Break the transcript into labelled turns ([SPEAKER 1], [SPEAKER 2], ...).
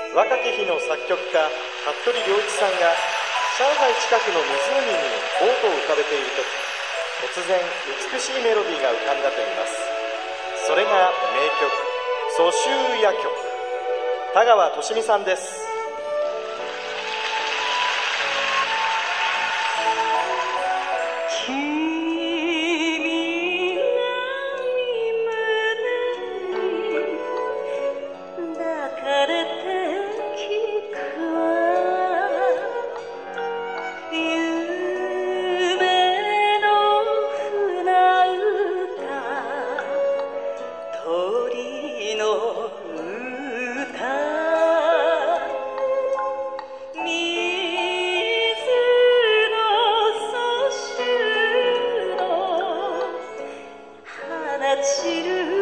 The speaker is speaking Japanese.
[SPEAKER 1] 若き日の作曲家服部良一さんが上海近くの湖にボートを浮かべているとき、突然美しいメロディーが浮かんだといいます。それが名曲「蘇州夜曲」、田川寿美さんです。
[SPEAKER 2] 散る